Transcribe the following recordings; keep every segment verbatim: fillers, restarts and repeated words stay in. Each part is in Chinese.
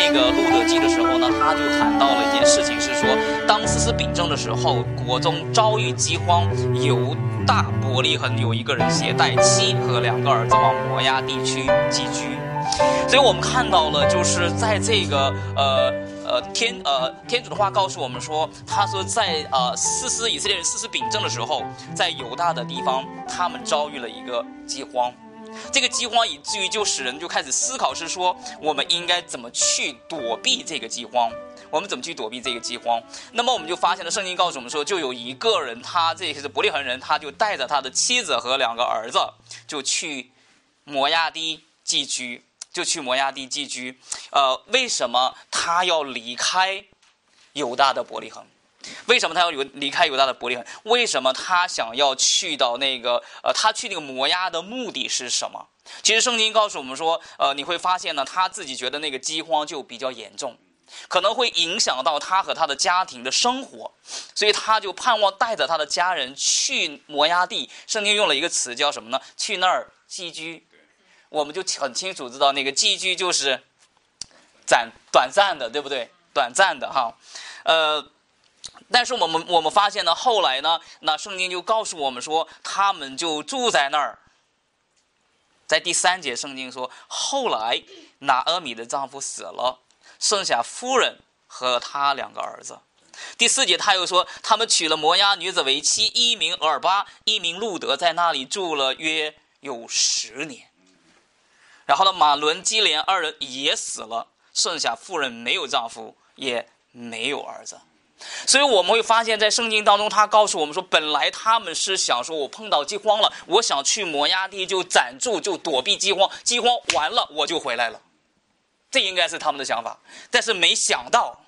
这个路德记的时候呢，他就谈到了一件事情，是说当士师秉政的时候，国中遭遇饥荒，犹大伯利恒有一个人携带妻和两个儿子往摩押地区寄居。所以我们看到了，就是在这个呃呃天呃天主的话告诉我们说，他说在呃士师以色列人士师秉政的时候，在犹大的地方，他们遭遇了一个饥荒。这个饥荒以至于就使人就开始思考，是说我们应该怎么去躲避这个饥荒，我们怎么去躲避这个饥荒。那么我们就发现了，圣经告诉我们说，就有一个人，他这个是伯利恒人，他就带着他的妻子和两个儿子就去摩押地寄居，就去摩押地寄居。呃，为什么他要离开犹大的伯利恒？为什么他要离开犹大的伯利恒？为什么他想要去到那个呃，他去那个摩押的目的是什么？其实圣经告诉我们说，呃，你会发现呢，他自己觉得那个饥荒就比较严重，可能会影响到他和他的家庭的生活，所以他就盼望带着他的家人去摩押地。圣经用了一个词叫什么呢？去那儿寄居。我们就很清楚知道，那个寄居就是短短暂的，对不对？短暂的哈，呃。但是我们我们发现呢，后来呢，那圣经就告诉我们说，他们就住在那儿。在第三节，圣经说，后来拿俄米的丈夫死了，剩下夫人和他两个儿子。第四节他又说，他们娶了摩押女子为妻，一名俄尔巴，一名路德，在那里住了约有十年。然后呢，马伦、基连二人也死了，剩下妇人没有丈夫，也没有儿子。所以我们会发现，在圣经当中，他告诉我们说，本来他们是想说，我碰到饥荒了，我想去摩押地就暂住，就躲避饥荒，饥荒完了我就回来了，这应该是他们的想法。但是没想到，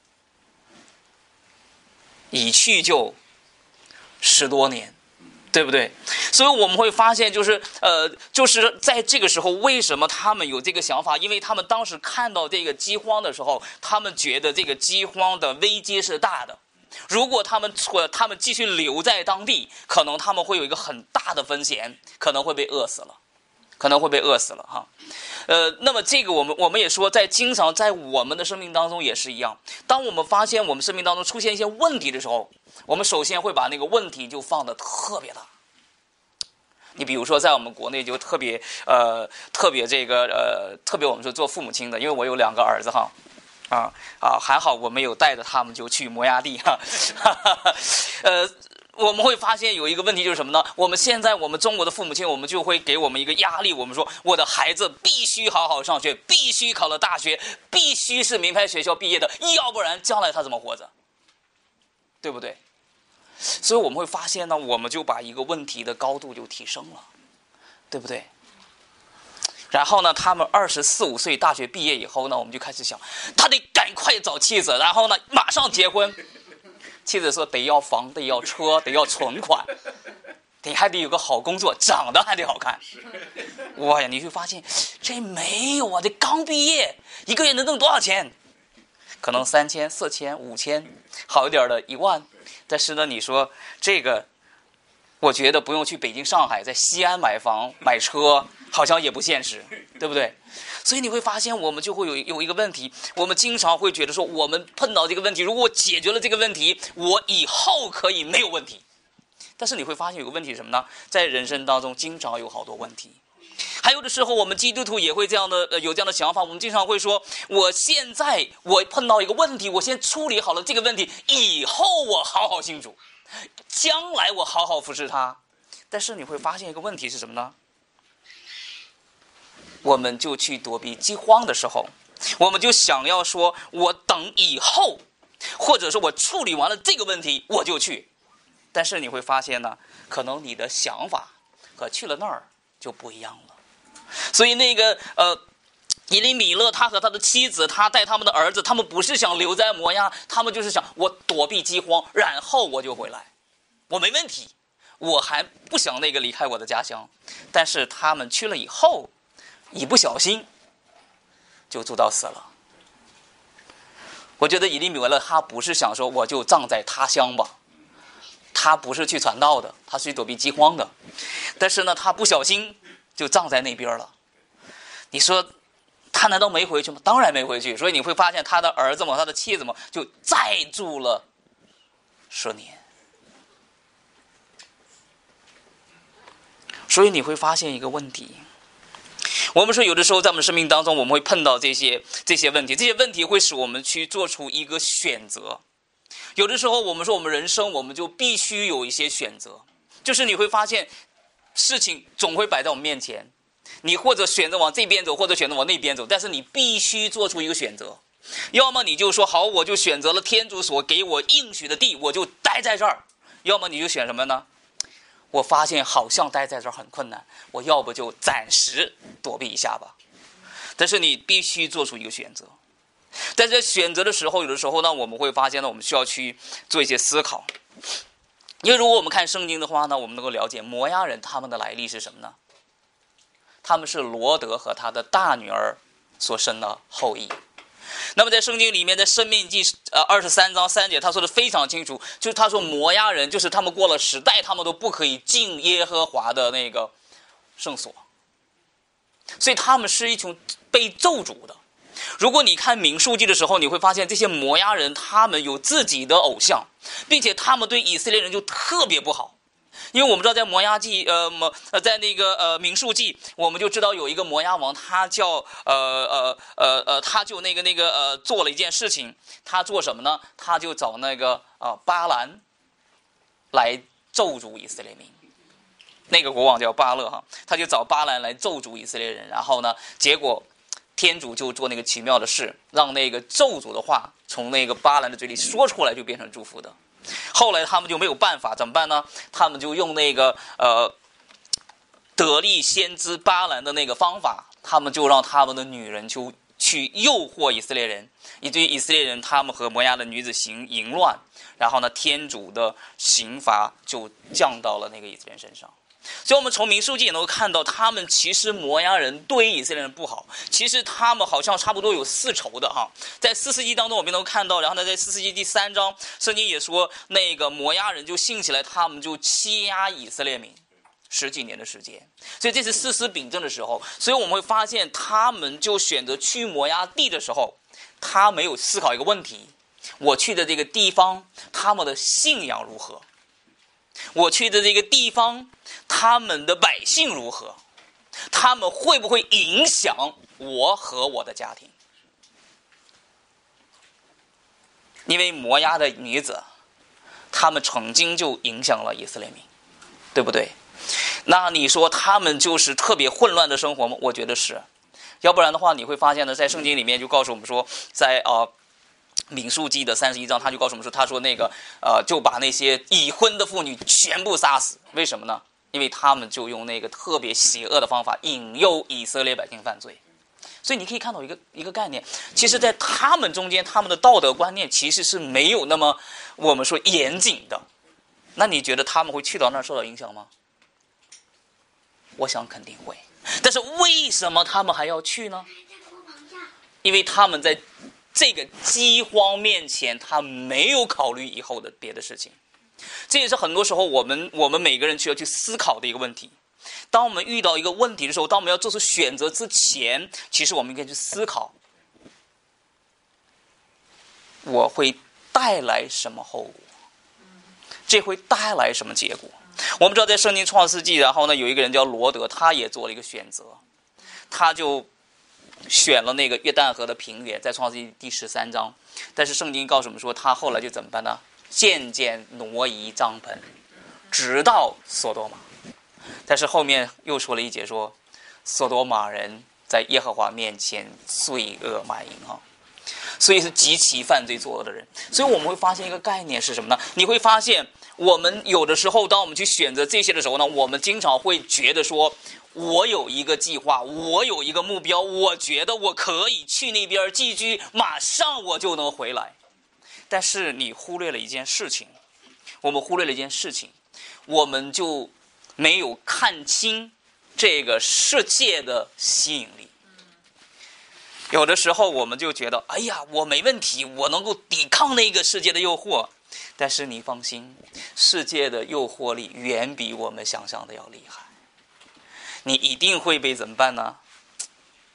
一去就十多年，对不对？所以我们会发现，就是呃，就是在这个时候，为什么他们有这个想法？因为他们当时看到这个饥荒的时候，他们觉得这个饥荒的危机是大的。如果他们他们继续留在当地，可能他们会有一个很大的风险，可能会被饿死了，可能会被饿死了哈。呃，那么这个我们我们也说，在经常在我们的生命当中也是一样。当我们发现我们生命当中出现一些问题的时候，我们首先会把那个问题就放得特别大。你比如说，在我们国内就特别呃特别这个呃特别我们说做父母亲的，因为我有两个儿子哈，啊啊还好我没有带着他们就去摩押地哈，哈哈呃我们会发现有一个问题就是什么呢？我们现在我们中国的父母亲，我们就会给我们一个压力，我们说我的孩子必须好好上学，必须考了大学，必须是名牌学校毕业的，要不然将来他怎么活着？对不对？所以我们会发现呢，我们就把一个问题的高度就提升了，对不对？然后呢，他们二十四五岁大学毕业以后呢，我们就开始想，他得赶快找妻子，然后呢，马上结婚。妻子说得要房，得要车，得要存款，你还得有个好工作，长得还得好看。哇呀，你会发现这没有啊，这刚毕业，一个月能挣多少钱？可能三千、四千、五千，好一点的一万。但是呢，你说这个，我觉得不用去北京、上海，在西安买房、买车，好像也不现实，对不对？所以你会发现，我们就会有有一个问题，我们经常会觉得说，我们碰到这个问题，如果我解决了这个问题，我以后可以没有问题。但是你会发现有个问题是什么呢？在人生当中，经常有好多问题。还有的时候，我们基督徒也会这样的、呃、有这样的想法。我们经常会说，我现在我碰到一个问题，我先处理好了这个问题，以后我好好信主，将来我好好服侍他。但是你会发现一个问题是什么呢？我们就去躲避饥荒的时候，我们就想要说，我等以后，或者说我处理完了这个问题，我就去。但是你会发现呢，可能你的想法和去了那儿就不一样了。所以那个呃，以利米勒他和他的妻子，他带他们的儿子，他们不是想留在摩押，他们就是想我躲避饥荒，然后我就回来，我没问题，我还不想那个离开我的家乡。但是他们去了以后，一不小心就住到死了。我觉得以利米勒他不是想说我就葬在他乡吧，他不是去传道的，他是去躲避饥荒的。但是呢，他不小心就葬在那边了。你说他难道没回去吗？当然没回去。所以你会发现他的儿子们、他的妻子们就再住了十年。所以你会发现一个问题，我们说有的时候在我们生命当中，我们会碰到这些这些问题，这些问题会使我们去做出一个选择。有的时候我们说我们人生，我们就必须有一些选择，就是你会发现事情总会摆在我们面前，你或者选择往这边走，或者选择往那边走，但是你必须做出一个选择。要么你就说好，我就选择了天主所给我应许的地，我就待在这儿；要么你就选什么呢？我发现好像待在这儿很困难，我要不就暂时躲避一下吧。但是你必须做出一个选择。在这选择的时候，有的时候呢，我们会发现呢，我们需要去做一些思考。因为如果我们看圣经的话呢，我们能够了解摩押人他们的来历是什么呢？他们是罗德和他的大女儿所生的后裔。那么在圣经里面，在申命记呃二十三章三节，他说的非常清楚，就是他说摩押人就是他们过了十代，他们都不可以进耶和华的那个圣所，所以他们是一群被咒诅的。如果你看民数记的时候，你会发现这些摩押人他们有自己的偶像，并且他们对以色列人就特别不好。因为我们知道在摩押记呃呃在那个呃民数记，我们就知道有一个摩押王，他叫呃呃呃呃他就那个那个呃做了一件事情，他做什么呢？他就找那个呃巴兰来咒诅以色列民。那个国王叫巴勒哈，他就找巴兰来咒诅以色列人，然后呢，结果天主就做那个奇妙的事，让那个咒诅的话从那个巴兰的嘴里说出来，就变成祝福的。后来他们就没有办法，怎么办呢？他们就用那个呃得力先知巴兰的那个方法，他们就让他们的女人就去诱惑以色列人，以至于以色列人他们和摩押的女子行淫乱，然后呢，天主的刑罚就降到了那个以色列人身上。所以我们从民数记也能够看到，他们其实摩押人对以色列人不好，其实他们好像差不多有四仇的哈。在四世纪当中我们能够看到，然后呢，在四世纪第三章圣经也说，那个摩押人就兴起来，他们就欺压以色列民十几年的时间。所以这是四司秉政的时候，所以我们会发现他们就选择去摩押地的时候，他没有思考一个问题，我去的这个地方他们的信仰如何，我去的这个地方他们的百姓如何，他们会不会影响我和我的家庭。因为摩押的女子他们曾经就影响了以色列民，对不对？那你说他们就是特别混乱的生活吗？我觉得是。要不然的话你会发现呢，在圣经里面就告诉我们说，在呃民数记的三十一章，他就告诉我们说，他说那个呃就把那些已婚的妇女全部杀死。为什么呢？因为他们就用那个特别邪恶的方法引诱以色列百姓犯罪。所以你可以看到一个一个概念，其实在他们中间，他们的道德观念其实是没有那么我们说严谨的。那你觉得他们会去到那儿受到影响吗？我想肯定会。但是为什么他们还要去呢？因为他们在这个饥荒面前，他没有考虑以后的别的事情。这也是很多时候我们我们每个人需要去思考的一个问题。当我们遇到一个问题的时候，当我们要做出选择之前，其实我们应该去思考，我会带来什么后果，这会带来什么结果。我们知道在圣经创世纪，然后呢有一个人叫罗德，他也做了一个选择，他就选了那个约旦河的平原，在创世纪第十三章。但是圣经告诉我们说，他后来就怎么办呢？渐渐挪移帐篷，直到索多玛。但是后面又说了一节说，索多玛人在耶和华面前罪恶满盈啊，所以是极其犯罪作恶的人。所以我们会发现一个概念是什么呢？你会发现我们有的时候当我们去选择这些的时候呢，我们经常会觉得说，我有一个计划，我有一个目标，我觉得我可以去那边寄居，马上我就能回来。但是你忽略了一件事情，我们忽略了一件事情，我们就没有看清这个世界的吸引力。有的时候我们就觉得，哎呀，我没问题，我能够抵抗那个世界的诱惑。但是你放心，世界的诱惑力远比我们想象的要厉害。你一定会被怎么办呢？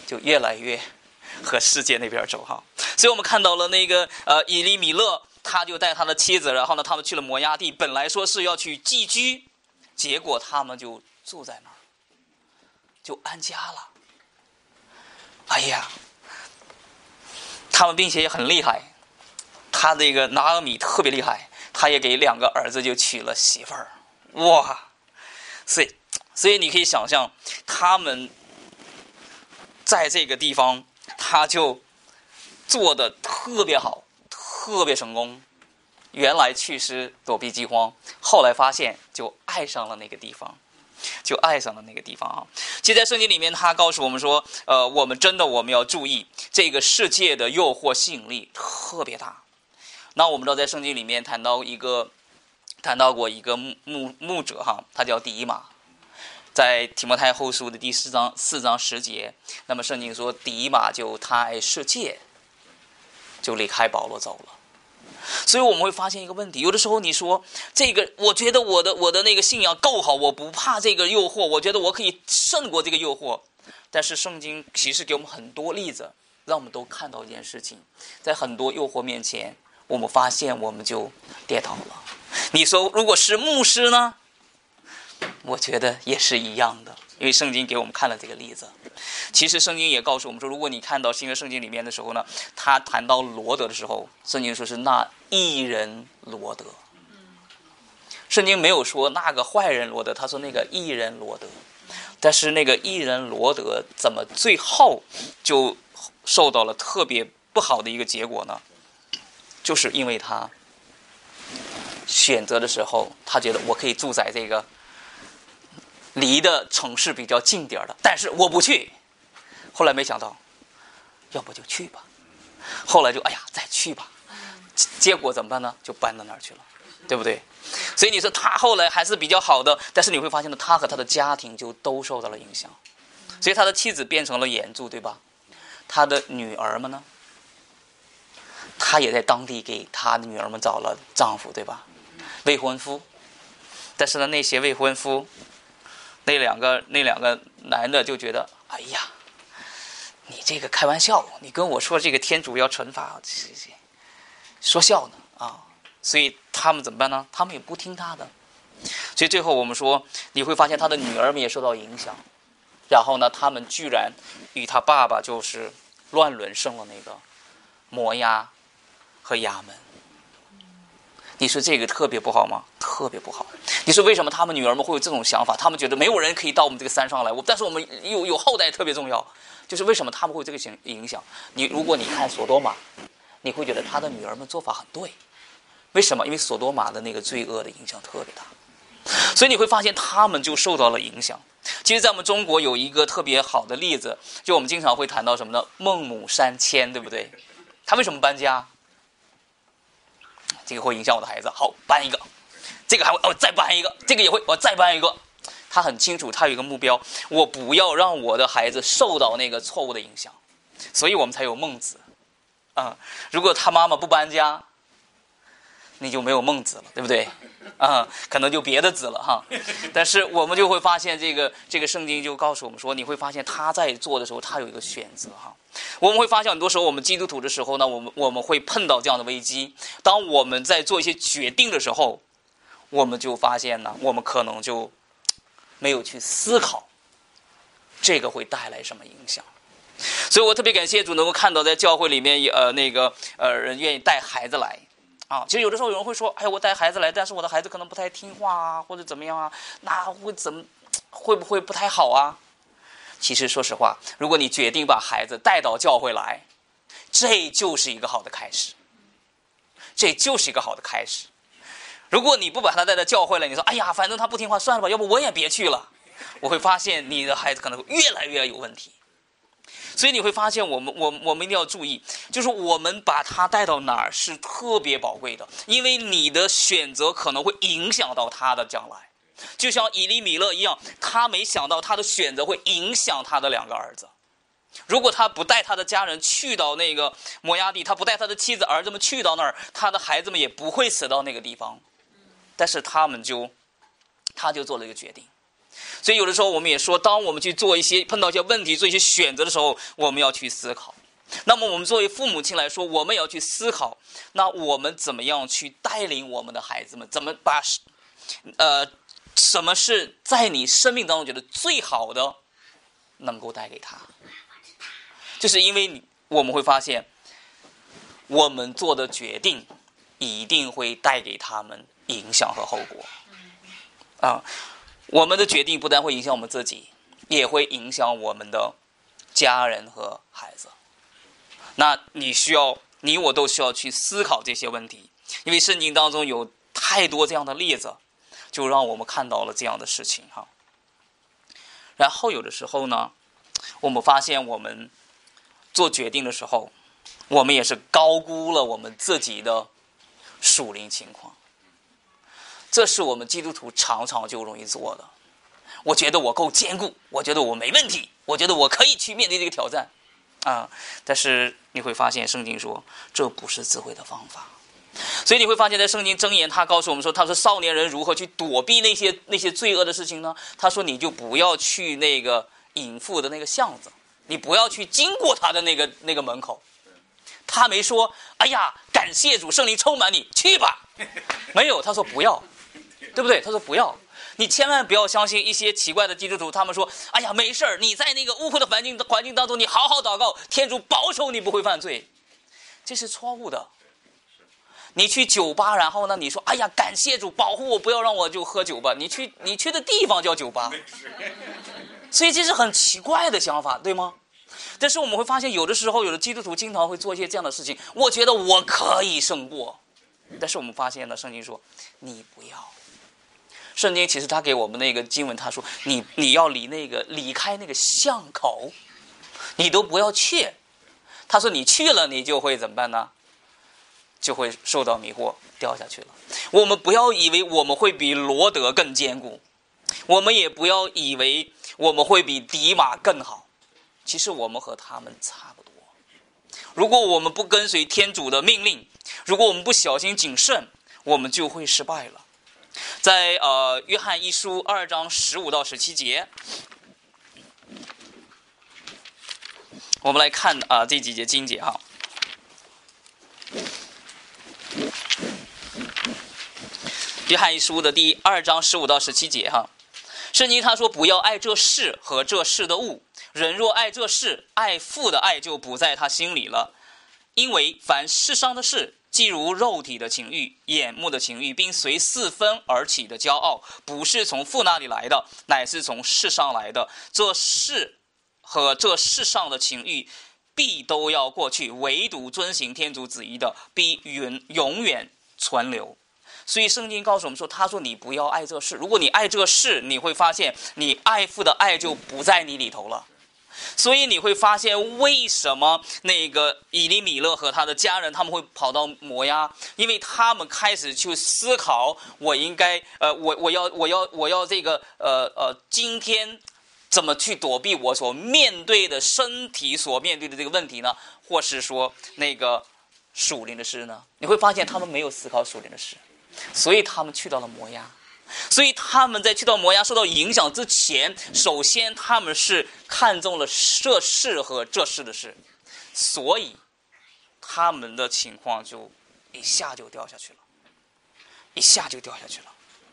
就越来越和世界那边走哈。所以我们看到了那个呃以利米勒，他就带他的妻子，然后呢他们去了摩押地，本来说是要去寄居，结果他们就住在那儿，就安家了。哎呀，他们并且也很厉害，他这个拿俄米特别厉害，他也给两个儿子就娶了媳妇儿，哇！所以，所以你可以想象，他们在这个地方，他就做的特别好，特别成功。原来去是躲避饥荒，后来发现就爱上了那个地方。就爱上了那个地方啊！其实，在圣经里面，他告诉我们说，呃，我们真的我们要注意这个世界的诱惑吸引力特别大。那我们知道，在圣经里面谈到一个，谈到过一个牧牧牧者哈，他叫迪马，在提摩太后书的第四章四章十节，那么圣经说迪马就贪爱世界，就离开保罗走了。所以我们会发现一个问题，有的时候你说这个，我觉得我的我的那个信仰够好，我不怕这个诱惑，我觉得我可以胜过这个诱惑。但是圣经其实给我们很多例子，让我们都看到一件事情，在很多诱惑面前，我们发现我们就跌倒了。你说如果是牧师呢？我觉得也是一样的，因为圣经给我们看了这个例子。其实圣经也告诉我们说，如果你看到新约圣经里面的时候呢，他谈到罗德的时候，圣经说是那义人罗德，圣经没有说那个坏人罗德，他说那个义人罗德。但是那个义人罗德怎么最后就受到了特别不好的一个结果呢？就是因为他选择的时候，他觉得我可以住在这个离的城市比较近点的，但是我不去。后来没想到，要不就去吧。后来就哎呀，再去吧。结果怎么办呢？就搬到那儿去了，对不对？所以你说他后来还是比较好的，但是你会发现呢，他和他的家庭就都受到了影响。所以他的妻子变成了盐柱，对吧？他的女儿们呢？他也在当地给他的女儿们找了丈夫，对吧？未婚夫。但是呢，那些未婚夫，那两个那两个男的就觉得，哎呀，你这个开玩笑，你跟我说这个天主要惩罚，说笑呢啊！所以他们怎么办呢？他们也不听他的。所以最后我们说，你会发现他的女儿们也受到影响，然后呢，他们居然与他爸爸就是乱伦生了那个摩押和亚门。你说这个特别不好吗？特别不好。你说为什么他们女儿们会有这种想法？他们觉得没有人可以到我们这个山上来，我但是我们有有后代特别重要。就是为什么他们会有这个影响？你如果你看索多玛，你会觉得他的女儿们做法很对。为什么？因为索多玛的那个罪恶的影响特别大，所以你会发现他们就受到了影响。其实在我们中国有一个特别好的例子，就我们经常会谈到什么呢？孟母三迁，对不对？他为什么搬家？这个会影响我的孩子，好，搬一个，这个还会哦，再搬一个，这个也会，我再搬一个。他很清楚，他有一个目标，我不要让我的孩子受到那个错误的影响，所以我们才有孟子。啊、嗯，如果他妈妈不搬家，你就没有孟子了，对不对？啊、嗯，可能就别的子了哈。但是我们就会发现，这个这个圣经就告诉我们说，你会发现他在做的时候，他有一个选择哈。我们会发现很多时候，我们基督徒的时候呢，我们我们会碰到这样的危机。当我们在做一些决定的时候，我们就发现呢，我们可能就没有去思考这个会带来什么影响。所以我特别感谢主能够看到在教会里面，呃，那个呃人愿意带孩子来啊。其实有的时候有人会说，哎，我带孩子来，但是我的孩子可能不太听话啊，或者怎么样啊，那会怎么会不会不太好啊？其实说实话，如果你决定把孩子带到教会来，这就是一个好的开始，这就是一个好的开始。如果你不把他带到教会来，你说哎呀，反正他不听话，算了吧，要不我也别去了，我会发现你的孩子可能会越来越有问题。所以你会发现我们我我们一定要注意，就是我们把他带到哪儿是特别宝贵的，因为你的选择可能会影响到他的将来。就像以利米勒一样，他没想到他的选择会影响他的两个儿子。如果他不带他的家人去到那个摩押地，他不带他的妻子儿子们去到那儿，他的孩子们也不会死到那个地方。但是他们就他就做了一个决定， 所以有的时候我们也说，当我们去做一些碰到一些问题做一些选择的时候，我们要去思考。那么我们作为父母亲来说，我们也要去思考，那我们怎么样去带领我们的孩子们，怎么把呃什么是在你生命当中觉得最好的能够带给他。就是因为你我们会发现，我们做的决定一定会带给他们影响和后果啊。我们的决定不但会影响我们自己，也会影响我们的家人和孩子。那你需要，你我都需要去思考这些问题，因为圣经当中有太多这样的例子，就让我们看到了这样的事情哈。然后有的时候呢，我们发现我们做决定的时候，我们也是高估了我们自己的属灵情况。这是我们基督徒常常就容易做的。我觉得我够坚固，我觉得我没问题，我觉得我可以去面对这个挑战啊！但是你会发现，圣经说这不是智慧的方法。所以你会发现在圣经箴言，他告诉我们说，他说少年人如何去躲避那些那些罪恶的事情呢？他说你就不要去那个隐妇的那个巷子，你不要去经过他的那个那个门口。他没说哎呀感谢主圣灵充满你去吧，没有，他说不要，对不对？他说不要。你千万不要相信一些奇怪的基督徒，他们说哎呀没事儿，你在那个污秽的环境环境当中，你好好祷告，天主保守你不会犯罪。这是错误的。你去酒吧，然后呢你说哎呀感谢主保护我，不要让我就喝酒吧，你去你去的地方叫酒吧。所以这是很奇怪的想法，对吗？但是我们会发现，有的时候有的基督徒经常会做一些这样的事情，我觉得我可以胜过。但是我们发现呢，圣经说你不要。圣经其实他给我们那个经文，他说你你要离那个离开那个巷口，你都不要去。他说你去了，你就会怎么办呢？就会受到迷惑，掉下去了。我们不要以为我们会比罗德更坚固，我们也不要以为我们会比迪马更好。其实我们和他们差不多。如果我们不跟随天主的命令，如果我们不小心谨慎，我们就会失败了。在呃约翰一书二章十五到十七节，我们来看啊、呃、这几节经节哈。约翰一书的第二章十五到十七节哈，圣经他说不要爱这世和这世的物，人若爱这世，爱父的爱就不在他心里了。因为凡世上的事，既如肉体的情欲、眼目的情欲，并随四分而起的骄傲，不是从父那里来的，乃是从世上来的。这世和这世上的情欲必都要过去，唯独遵行天主旨意的必永永远存留。所以圣经告诉我们说，他说你不要爱这事，如果你爱这事，你会发现你爱父的爱就不在你里头了。所以你会发现为什么那个以利米勒和他的家人他们会跑到摩押，因为他们开始去思考，我应该呃我我要我要我要这个呃呃今天怎么去躲避我所面对的身体所面对的这个问题呢？或是说那个属灵的事呢？你会发现他们没有思考属灵的事，所以他们去到了摩押。所以他们在去到摩押受到影响之前，首先他们是看中了这事和这事的事，所以他们的情况就一下就掉下去了，一下就掉下去了。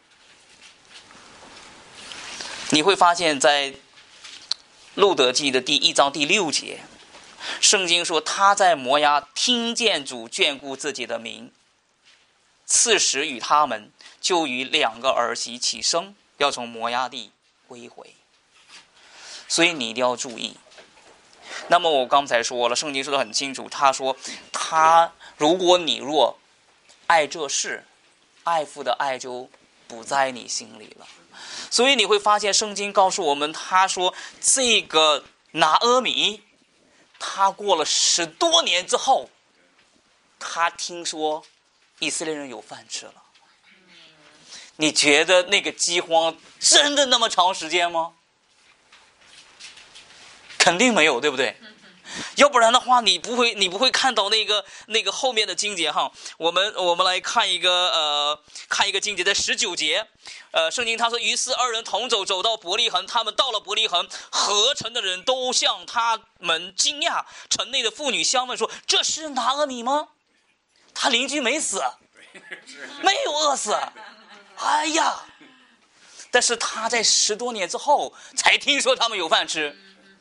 你会发现在路德记的第一章第六节，圣经说他在摩押听见主眷顾自己的民，刺史与他们就与两个儿媳起生，要从摩押地归回。所以你一定要注意。那么我刚才说了，圣经说得很清楚，他说他如果你若爱这事，爱父的爱就不在你心里了。所以你会发现圣经告诉我们，他说这个拿阿米他过了十多年之后，他听说以色列人有饭吃了。你觉得那个饥荒真的那么长时间吗？肯定没有，对不对？ 要不然的话，你不会你不会看到那个那个后面的经节哈。我们我们来看一个呃看一个经节，在十九节，呃，圣经他说，于是二人同走，走到伯利恒，他们到了伯利恒，合城的人都向他们惊讶，城内的妇女相问说：“这是拿俄米吗？他邻居没死，没有饿死。”哎呀！但是他在十多年之后才听说他们有饭吃。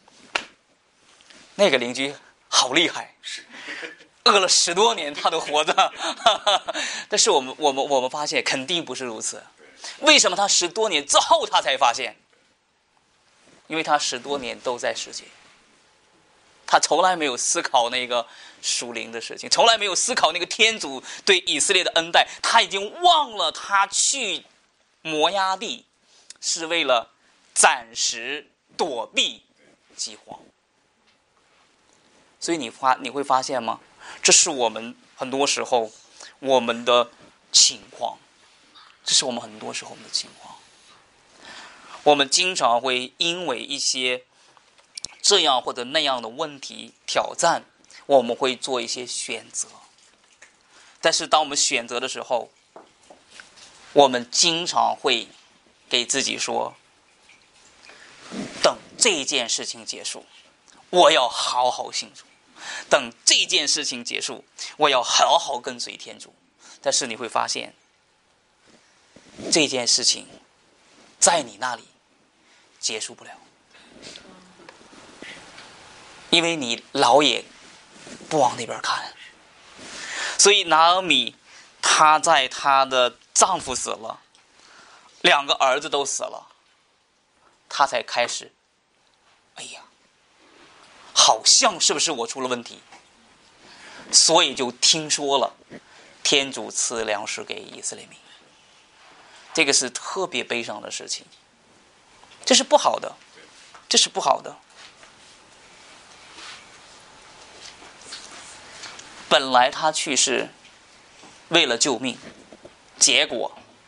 那个邻居好厉害，饿了十多年他都活着。但是我们我们我们发现肯定不是如此。为什么他十多年之后他才发现？因为他十多年都在世界，他从来没有思考那个属灵的事情，从来没有思考那个天主对以色列的恩待，他已经忘了他去摩押地是为了暂时躲避饥荒。所以你发你会发现吗？这是我们很多时候我们的情况，这是我们很多时候我们的情况。我们经常会因为一些这样或者那样的问题挑战，我们会做一些选择。但是当我们选择的时候，我们经常会给自己说，等这件事情结束，我要好好信主，等这件事情结束，我要好好跟随天主。但是你会发现，这件事情在你那里结束不了，因为你老也不往那边看。所以拿俄米她在她的丈夫死了，两个儿子都死了，她才开始，哎呀，好像是不是我出了问题？所以就听说了天主赐粮食给以色列民，这个是特别悲伤的事情，这是不好的，这是不好的。本来他去是为了救命，结果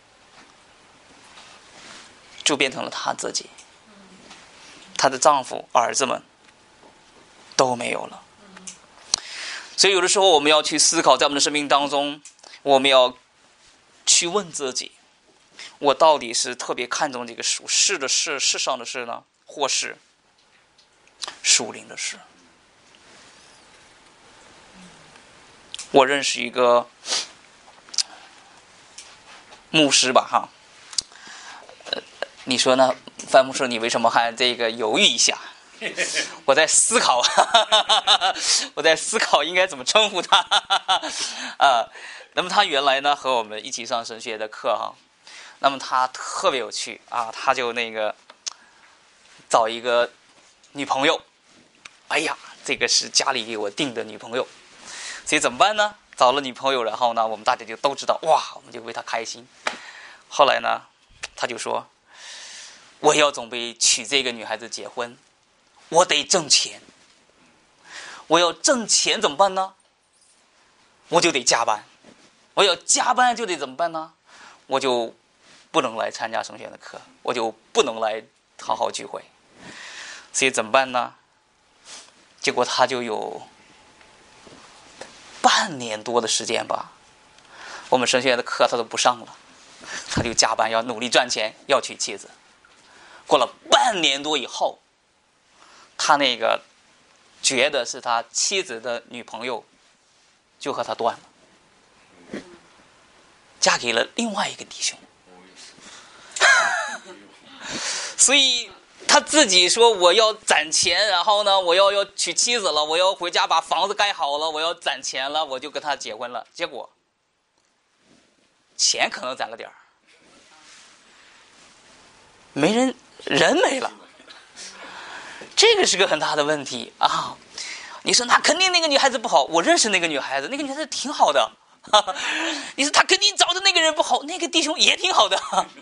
就变成了他自己，她的丈夫儿子们都没有了。所以有的时候我们要去思考，在我们的生命当中，我们要去问自己，我到底是特别看重这个属世的事、世上的事呢，或是属灵的事？我认识一个牧师吧，哈，呃，你说呢，范牧师，你为什么还这个犹豫一下？我在思考，我在思考应该怎么称呼他。啊，那么他原来呢和我们一起上神学的课哈，那么他特别有趣啊，他就那个找一个女朋友，哎呀，这个是家里给我定的女朋友，所以怎么办呢？找了女朋友，然后呢，我们大家就都知道，哇，我们就为他开心。后来呢，他就说，我要准备娶这个女孩子结婚，我得挣钱，我要挣钱怎么办呢？我就得加班，我要加班就得怎么办呢？我就不能来参加神学的课，我就不能来好好聚会，所以怎么办呢？结果他就有半年多的时间吧，我们神学院的课他都不上了，他就加班要努力赚钱，要娶妻子。过了半年多以后，他那个觉得是他妻子的女朋友就和他断了，嫁给了另外一个弟兄。所以他自己说，我要攒钱，然后呢，我要要娶妻子了，我要回家把房子盖好了，我要攒钱了，我就跟他结婚了。结果钱可能攒了点儿，没人人没了，这个是个很大的问题啊！你说那肯定那个女孩子不好，我认识那个女孩子，那个女孩子挺好的。你说他肯定找的那个人不好，那个弟兄也挺好的。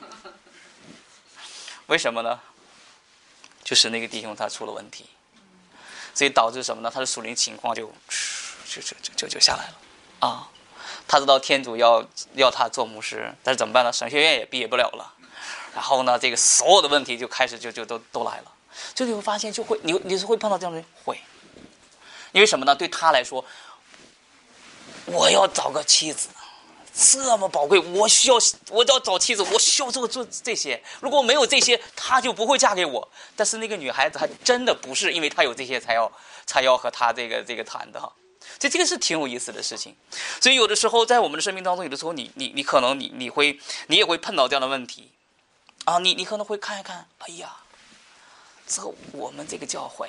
为什么呢？就是那个弟兄他出了问题，所以导致什么呢？他的属灵情况就就就就就下来了啊！他知道天主要要他做牧师，但是怎么办呢？神学院也毕业不了了，然后呢，这个所有的问题就开始就就都都来了。就你会发现，就会你你是会碰到这样的人，会因为什么呢？对他来说，我要找个妻子这么宝贵，我需要我要找妻子，我需要做做这些。如果没有这些，她就不会嫁给我。但是那个女孩子还真的不是因为她有这些才要才要和他这个这个谈的哈。所以这个是挺有意思的事情。所以有的时候在我们的生命当中，有的时候你你你可能你你会你也会碰到这样的问题啊，你你可能会看一看，哎呀，这我们这个教会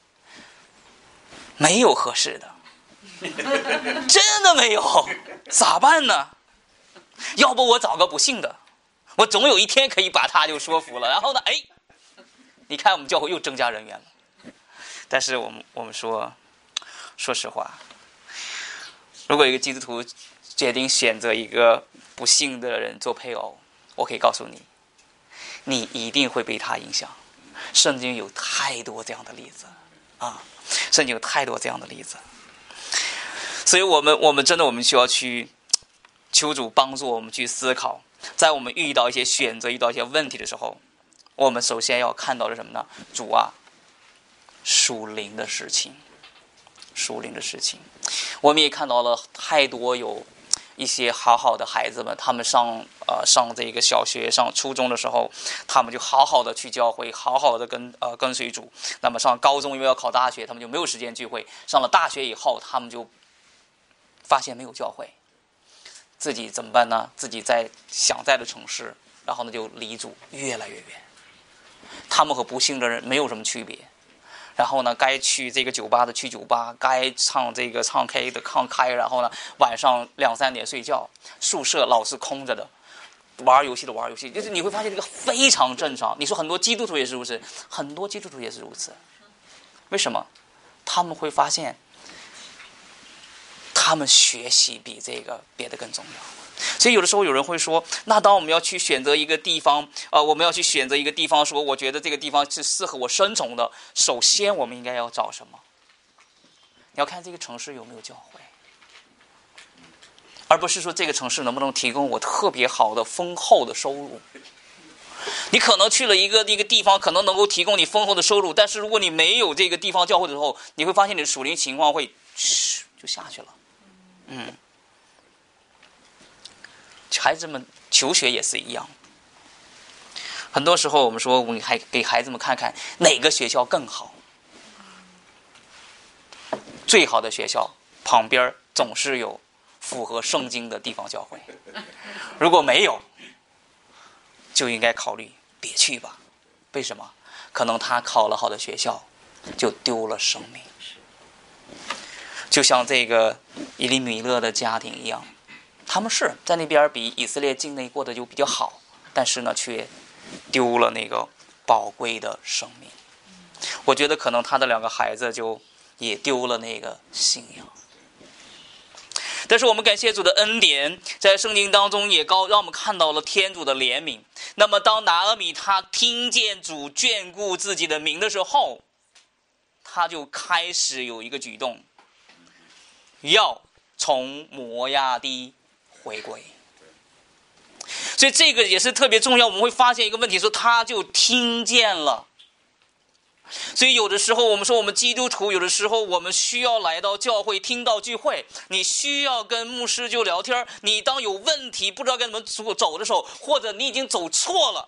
没有合适的。真的没有，咋办呢？要不我找个不信的，我总有一天可以把他就说服了。然后呢，哎，你看我们教会又增加人员了。但是我们我们说，说实话，如果一个基督徒决定选择一个不信的人做配偶，我可以告诉你，你一定会被他影响。圣经有太多这样的例子啊，圣经有太多这样的例子。所以我们我们真的我们需要去求主帮助我们去思考，在我们遇到一些选择遇到一些问题的时候，我们首先要看到的什么呢？主啊，属灵的事情，属灵的事情。我们也看到了太多有一些好好的孩子们，他们上呃上这个小学上初中的时候，他们就好好的去教会，好好的跟呃跟随主。那么上高中因为要考大学，他们就没有时间聚会。上了大学以后，他们就发现没有教会，自己怎么办呢？自己在想在的城市，然后呢就离主越来越远。他们和不信的人没有什么区别。然后呢，该去这个酒吧的去酒吧，该唱这个唱 K 的唱开，然后呢晚上两三点睡觉，宿舍老是空着的，玩游戏的玩游戏，就是你会发现这个非常正常。你说很多基督徒也是如此，很多基督徒也是如此。为什么？他们会发现他们学习比这个别的更重要。所以有的时候有人会说，那当我们要去选择一个地方，呃，我们要去选择一个地方，说我觉得这个地方是适合我生存的，首先我们应该要找什么？你要看这个城市有没有教会，而不是说这个城市能不能提供我特别好的丰厚的收入。你可能去了一个一个地方，可能能够提供你丰厚的收入，但是如果你没有这个地方教会的时候，你会发现你的属灵情况会嘘就下去了。嗯，孩子们求学也是一样。很多时候我们说，我们还给孩子们看看哪个学校更好。最好的学校旁边总是有符合圣经的地方教会，如果没有，就应该考虑别去吧。为什么？可能他考了好的学校，就丢了生命。就像这个以利米勒的家庭一样，他们是在那边比以色列境内过得就比较好，但是呢，却丢了那个宝贵的生命。我觉得可能他的两个孩子就也丢了那个信仰。但是我们感谢主的恩典，在圣经当中也高让我们看到了天主的怜悯。那么当拿俄米他听见主眷顾自己的民的时候，他就开始有一个举动，要从摩亚地回归。所以这个也是特别重要。我们会发现一个问题，说他就听见了。所以有的时候我们说我们基督徒，有的时候我们需要来到教会听到聚会，你需要跟牧师就聊天。你当有问题不知道该怎么走的时候，或者你已经走错了，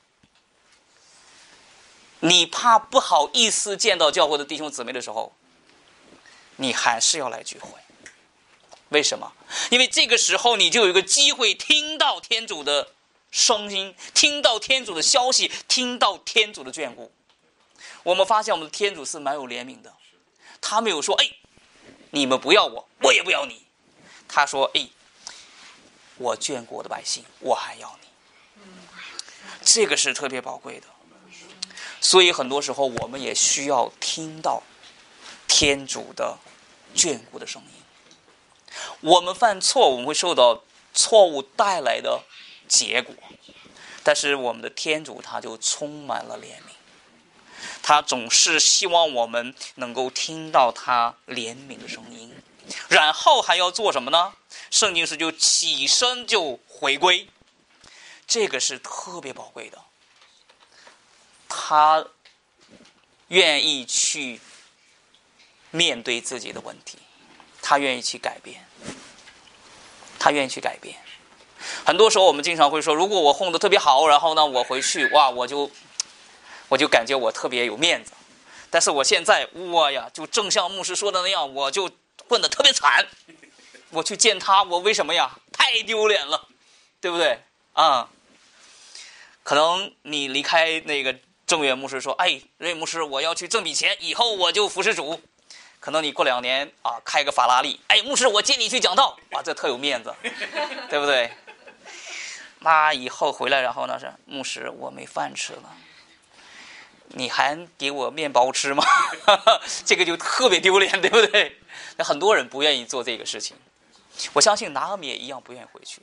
你怕不好意思见到教会的弟兄姊妹的时候，你还是要来聚会。为什么？因为这个时候你就有一个机会听到天主的声音，听到天主的消息，听到天主的眷顾。我们发现我们的天主是蛮有怜悯的，他没有说哎，你们不要我，我也不要你。他说哎，我眷顾我的百姓，我还要你。这个是特别宝贵的。所以很多时候我们也需要听到天主的眷顾的声音。我们犯错，我们会受到错误带来的结果，但是我们的天主他就充满了怜悯，他总是希望我们能够听到他怜悯的声音，然后还要做什么呢？圣经是就起身就回归，这个是特别宝贵的。他愿意去面对自己的问题，他愿意去改变，他愿意去改变。很多时候我们经常会说，如果我混得特别好，然后呢我回去哇我就我就感觉我特别有面子，但是我现在哇呀就正像牧师说的那样，我就混得特别惨，我去见他，我为什么呀？太丢脸了，对不对啊、嗯？可能你离开那个正月牧师说，哎，瑞牧师，我要去挣笔钱，以后我就服侍主。可能你过两年啊，开个法拉利，哎，牧师，我接你去讲道，哇，这特有面子，对不对？那以后回来，然后呢是牧师，我没饭吃了，你还给我面包吃吗？这个就特别丢脸，对不对？那很多人不愿意做这个事情，我相信拿俄米也一样不愿意回去。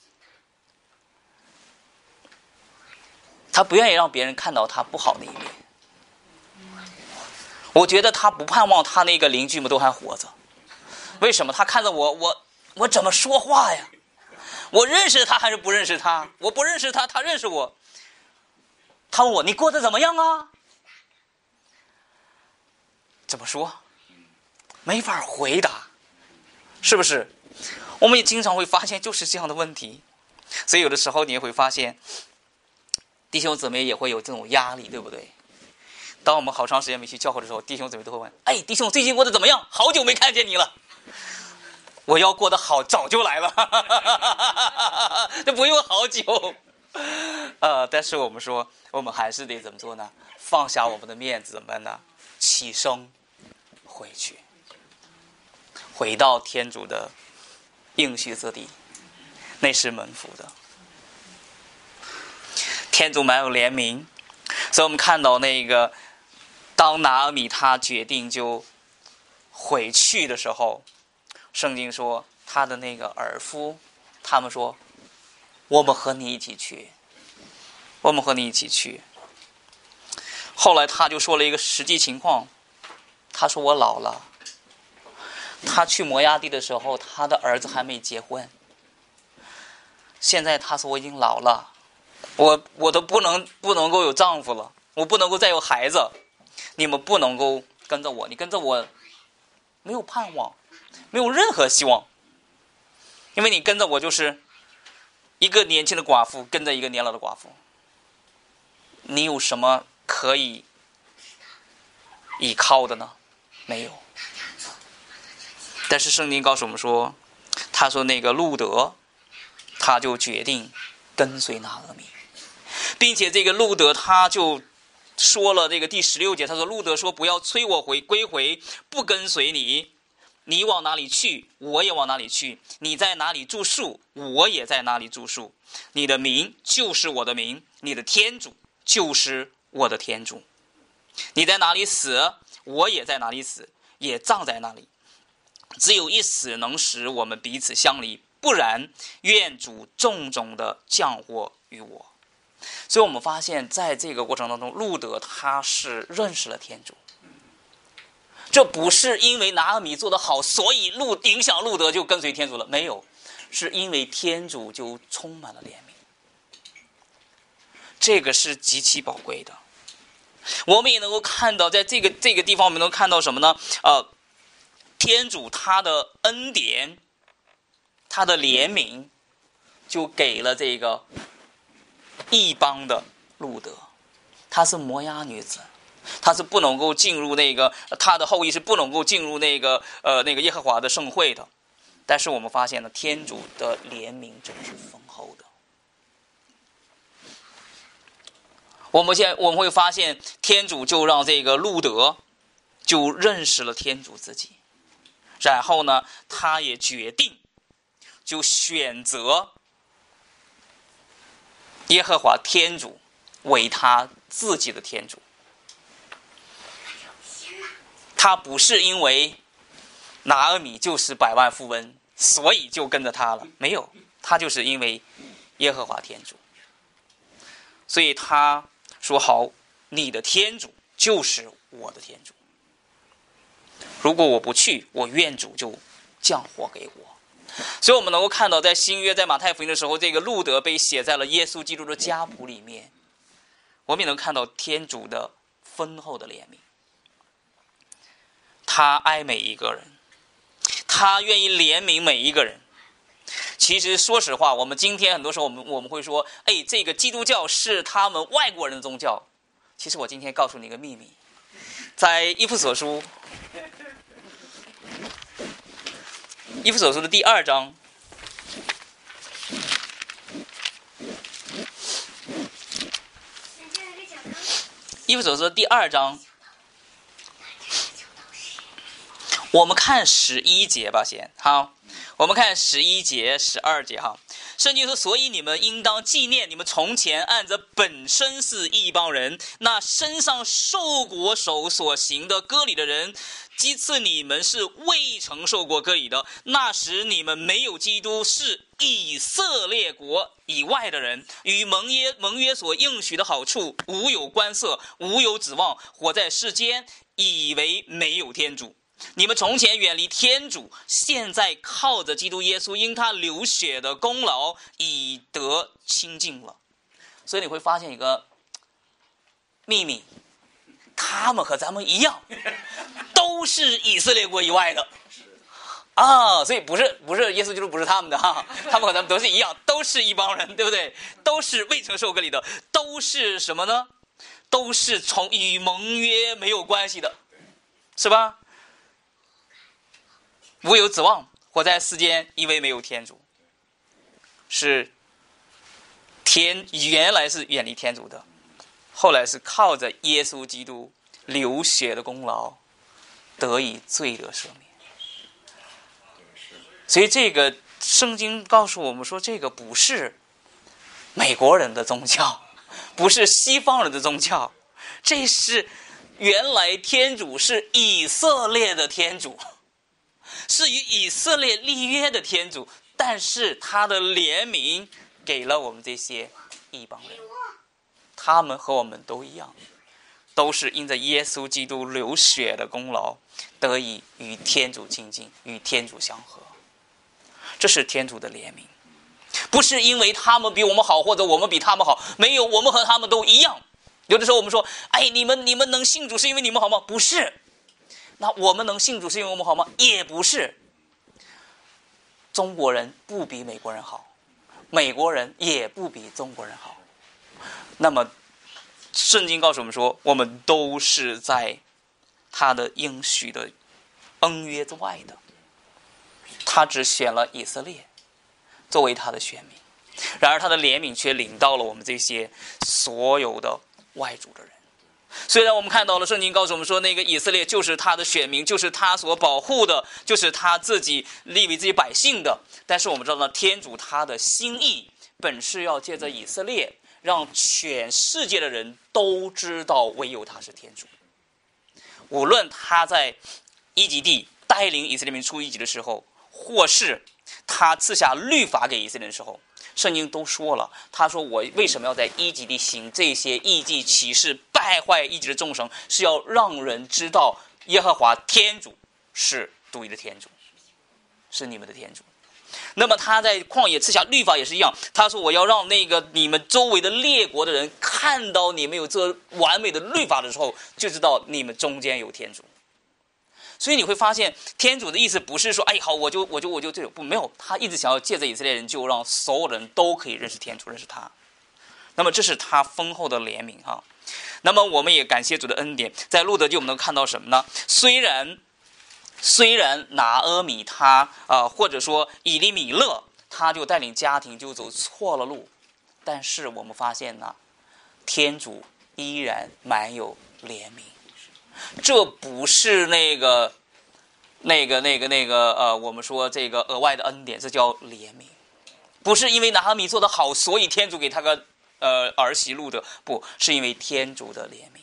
他不愿意让别人看到他不好的一面。我觉得他不盼望他那个邻居们都还活着。为什么？他看着我，我我怎么说话呀？我认识他还是不认识他？我不认识他，他认识我。他问我你过得怎么样啊？怎么说？没法回答，是不是？我们也经常会发现就是这样的问题。所以有的时候你也会发现弟兄姊妹也会有这种压力，对不对？当我们好长时间没去教会的时候，弟兄姊妹都会问，哎，弟兄最近过得怎么样？好久没看见你了。我要过得好早就来了，这不用好久。呃，但是我们说我们还是得怎么做呢？放下我们的面子，怎么呢？起身回去，回到天主的应许之地，那是蒙福的。天主蛮有怜悯，所以我们看到那个当拿俄米他决定就回去的时候，圣经说他的那个儿夫他们说我们和你一起去，我们和你一起去。后来他就说了一个实际情况，他说我老了。他去摩押地的时候他的儿子还没结婚，现在他说我已经老了，我我都不能不能够有丈夫了，我不能够再有孩子，你们不能够跟着我，你跟着我没有盼望，没有任何希望，因为你跟着我就是一个年轻的寡妇跟着一个年老的寡妇，你有什么可以依靠的呢？没有。但是圣经告诉我们说，他说那个路德他就决定跟随拿俄米，并且这个路德他就说了这个第十六节，他说路德说不要催我回归回，不跟随你，你往哪里去我也往哪里去，你在哪里住宿我也在哪里住宿，你的名就是我的名，你的天主就是我的天主，你在哪里死我也在哪里死，也葬在那里，只有一死能使我们彼此相离，不然愿主重重的降祸于我。所以我们发现在这个过程当中，路德他是认识了天主，这不是因为拿俄米做得好所以路影响路德就跟随天主了，没有，是因为天主就充满了怜悯，这个是极其宝贵的。我们也能够看到在这个这个地方我们能看到什么呢？呃天主他的恩典他的怜悯就给了这个异邦的路德，她是摩押女子，她是不能够进入那个，她的后裔是不能够进入那个呃那个耶和华的圣会的。但是我们发现了天主的怜悯真是丰厚的。我们现在我们会发现天主就让这个路德就认识了天主自己，然后呢他也决定就选择耶和华天主为他自己的天主。他不是因为拿俄米就是百万富翁所以就跟着他了，没有，他就是因为耶和华天主，所以他说好，你的天主就是我的天主，如果我不去，我愿主就降祸给我。所以我们能够看到在新约在马太福音的时候，这个路德被写在了耶稣基督的家谱里面，我们也能看到天主的丰厚的怜悯。 他爱每一个人，他愿意怜悯每一个人。其实说实话，我们今天很多时候我们我们会说，哎，这个基督教是他们外国人的宗教。其实我今天告诉你一个秘密，在以弗所书以弗所书的第二章，以弗所书的第二章，我们看十一节吧，先好。我们看十一节、十二节哈，圣经说：“所以你们应当纪念你们从前按着本身是异邦人，那身上受过手所行的割礼的人，其次你们是未曾受过割礼的。那时你们没有基督，是以色列国以外的人，与盟约盟约所应许的好处无有关涉，无有指望，活在世间，以为没有天主。你们从前远离天主，现在靠着基督耶稣因他流血的功劳已得清净了。”所以你会发现一个秘密，他们和咱们一样，都是以色列国以外的啊，所以不是不是耶稣基督不是他们的哈，他们和咱们都是一样，都是一帮人，对不对？都是未曾受割礼的，都是什么呢？都是从与盟约没有关系的，是吧？无有指望，活在世间，因为没有天主，是天原来是远离天主的，后来是靠着耶稣基督流血的功劳得以罪得赦免。所以这个圣经告诉我们说，这个不是美国人的宗教，不是西方人的宗教，这是原来天主是以色列的天主，是与以色列立约的天主，但是他的怜悯给了我们这些异邦人，他们和我们都一样，都是因着耶稣基督流血的功劳得以与天主亲近，与天主相合。这是天主的怜悯，不是因为他们比我们好，或者我们比他们好，没有，我们和他们都一样。有的时候我们说，哎，你们你们能信主是因为你们好吗？不是。那我们能信主是因为我们好吗？也不是。中国人不比美国人好，美国人也不比中国人好。那么圣经告诉我们说，我们都是在他的应许的恩约之外的，他只选了以色列作为他的选民，然而他的怜悯却领到了我们这些所有的外族的人。虽然我们看到了圣经告诉我们说，那个以色列就是他的选民，就是他所保护的，就是他自己立为自己百姓的，但是我们知道呢，天主他的心意本是要借着以色列让全世界的人都知道唯有他是天主。无论他在伊及地带领以色列民出埃及的时候，或是他赐下律法给以色列的时候，圣经都说了，他说我为什么要在伊及地行这些异迹奇事，败坏伊及的众神，是要让人知道耶和华天主是独一的天主，是你们的天主。那么他在旷野赐下律法也是一样，他说我要让那个你们周围的列国的人看到你们有这完美的律法的时候，就知道你们中间有天主。所以你会发现，天主的意思不是说，哎，好，我就我就我就这种不没有，他一直想要借着以色列人，就让所有人都可以认识天主，认识他。那么这是他丰厚的怜悯哈。那么我们也感谢主的恩典，在路德记我们能看到什么呢？虽然虽然拿阿米他啊、呃，或者说以利米勒，他就带领家庭就走错了路，但是我们发现呢，天主依然蛮有怜悯。这不是那个、那个、那个、那个呃，我们说这个额外的恩典，这叫怜悯。不是因为拿阿米做得好，所以天主给他个呃儿媳路德，不是因为天主的怜悯。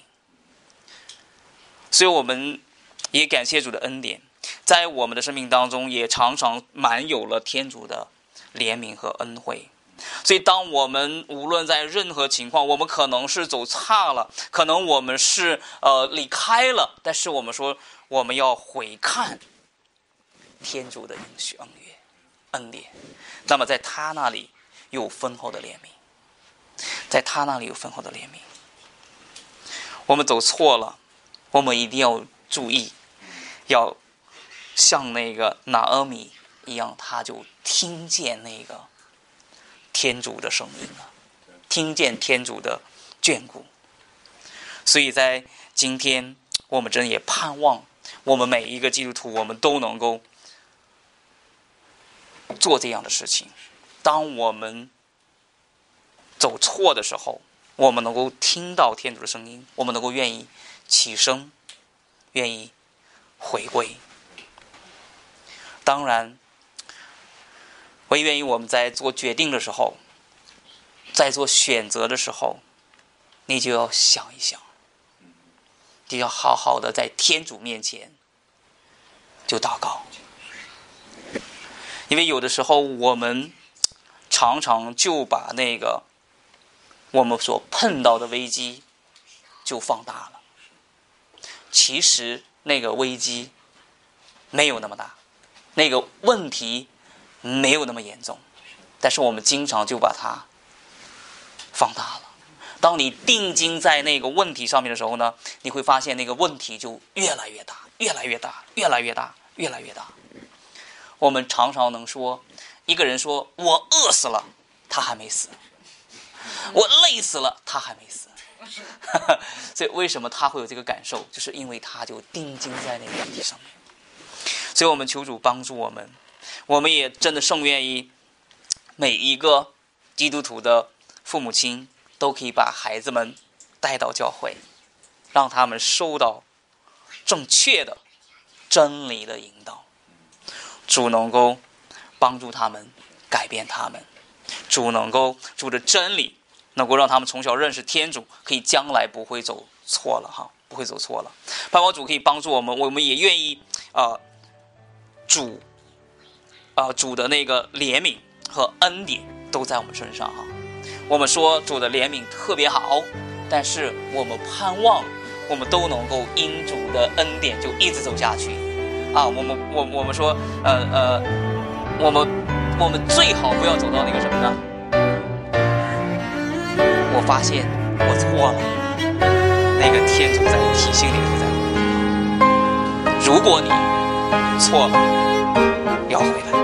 所以我们也感谢主的恩典，在我们的生命当中，也常常满有了天主的怜悯和恩惠。所以当我们无论在任何情况，我们可能是走差了，可能我们是呃离开了，但是我们说我们要回看天主的应许恩约恩典，那么在他那里有丰厚的怜悯，在他那里有丰厚的怜悯。我们走错了，我们一定要注意， 要像那个拿俄米一样，他就听见那个天主的声音了，听见天主的眷顾。所以在今天，我们真也盼望我们每一个基督徒，我们都能够做这样的事情。当我们走错的时候，我们能够听到天主的声音，我们能够愿意起身，愿意回归。当然，我也愿意我们在做决定的时候，在做选择的时候，你就要想一想，就要好好的在天主面前就祷告。因为有的时候我们常常就把那个我们所碰到的危机就放大了，其实那个危机没有那么大，那个问题没有那么严重，但是我们经常就把它放大了。当你定睛在那个问题上面的时候呢，你会发现那个问题就越来越大，越来越大，越来越大，越来越大。我们常常能说，一个人说我饿死了，他还没死；我累死了，他还没死。所以为什么他会有这个感受，就是因为他就定睛在那个问题上面。所以我们求主帮助我们，我们也真的甚愿意每一个基督徒的父母亲都可以把孩子们带到教会，让他们受到正确的真理的引导。主能够帮助他们，改变他们。主能够主的真理能够让他们从小认识天主，可以将来不会走错了哈，不会走错了。盼望主可以帮助我们，我们也愿意啊、呃，主啊、呃、主的那个怜悯和恩典都在我们身上哈。我们说主的怜悯特别好，但是我们盼望我们都能够因主的恩典就一直走下去啊。我们我我们说呃呃，我们我们最好不要走到那个什么呢？我发现我错了，那个天主在提醒你，在。如果你错了，要回来。